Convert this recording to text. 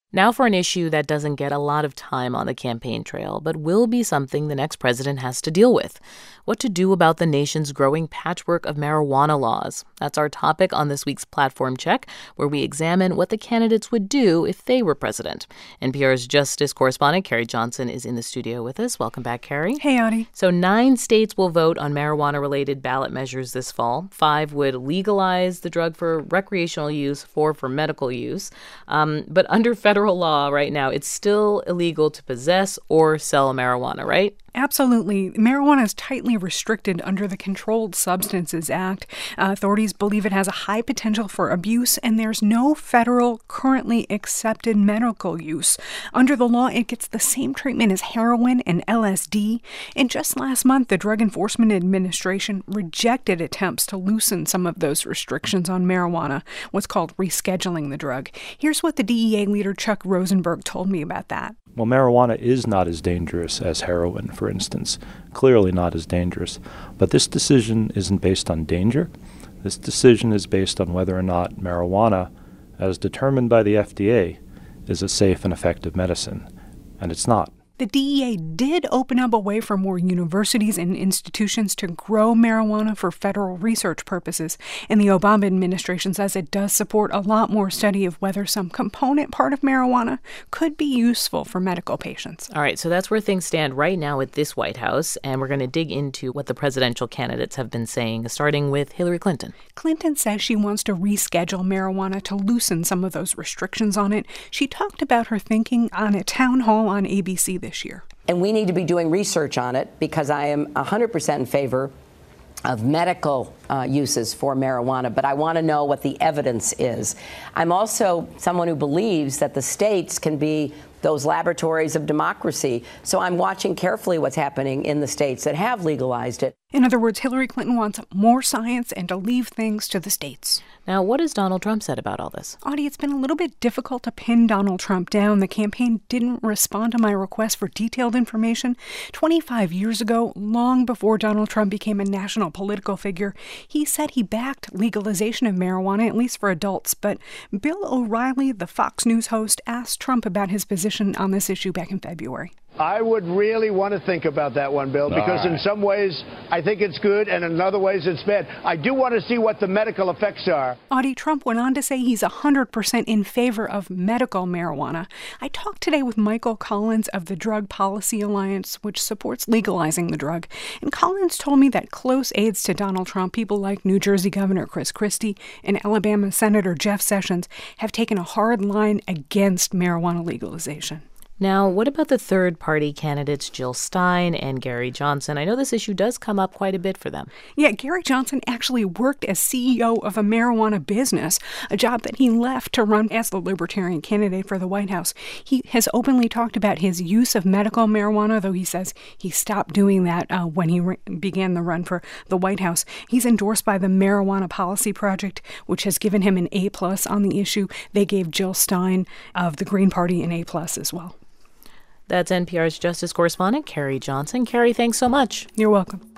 Now for an issue that doesn't get a lot of time on the campaign trail, but will be something the next president has to deal with. What to do about the nation's growing patchwork of marijuana laws. That's our topic on this week's Platform Check, where we examine what the candidates would do if they were president. NPR's Justice correspondent Carrie Johnson is in the studio with us. Welcome back, Carrie. Hey, Audie. So 9 states will vote on marijuana-related ballot measures this fall. 5 would legalize the drug for recreational use, 4 for medical use. But under federal law right now, it's still illegal to possess or sell marijuana, right? Absolutely. Marijuana is tightly restricted under the Controlled Substances Act. Authorities believe it has a high potential for abuse, and there's no federal currently accepted medical use. Under the law, it gets the same treatment as heroin and LSD. And just last month, the Drug Enforcement Administration rejected attempts to loosen some of those restrictions on marijuana, what's called rescheduling the drug. Here's what the DEA leader Chuck Rosenberg told me about that. Well, marijuana is not as dangerous as heroin, for instance. Clearly not as dangerous. But this decision isn't based on danger. This decision is based on whether or not marijuana, as determined by the FDA, is a safe and effective medicine. And it's not. The DEA did open up a way for more universities and institutions to grow marijuana for federal research purposes, and the Obama administration says it does support a lot more study of whether some component part of marijuana could be useful for medical patients. All right, so that's where things stand right now at this White House, and we're going to dig into what the presidential candidates have been saying, starting with Hillary Clinton. Clinton says she wants to reschedule marijuana to loosen some of those restrictions on it. She talked about her thinking on a town hall on ABC this year. And we need to be doing research on it because I am 100% in favor of medical uses for marijuana, but I want to know what the evidence is. I'm also someone who believes that the states can be those laboratories of democracy. So I'm watching carefully what's happening in the states that have legalized it. In other words, Hillary Clinton wants more science and to leave things to the states. Now, what has Donald Trump said about all this? Audie, it's been a little bit difficult to pin Donald Trump down. The campaign didn't respond to my request for detailed information. 25 years ago, long before Donald Trump became a national political figure, he said he backed legalization of marijuana, at least for adults. But Bill O'Reilly, the Fox News host, asked Trump about his position on this issue back in February. I would really want to think about that one, Bill, because in some ways I think it's good and in other ways it's bad. I do want to see what the medical effects are. Audie, Trump went on to say he's 100% in favor of medical marijuana. I talked today with Michael Collins of the Drug Policy Alliance, which supports legalizing the drug. And Collins told me that close aides to Donald Trump, people like New Jersey Governor Chris Christie and Alabama Senator Jeff Sessions, have taken a hard line against marijuana legalization. Now, what about the third-party candidates, Jill Stein and Gary Johnson? I know this issue does come up quite a bit for them. Yeah, Gary Johnson actually worked as CEO of a marijuana business, a job that he left to run as the Libertarian candidate for the White House. He has openly talked about his use of medical marijuana, though he says he stopped doing that when he began the run for the White House. He's endorsed by the Marijuana Policy Project, which has given him an A+ on the issue. They gave Jill Stein of the Green Party an A+ as well. That's NPR's Justice correspondent, Carrie Johnson. Carrie, thanks so much. You're welcome.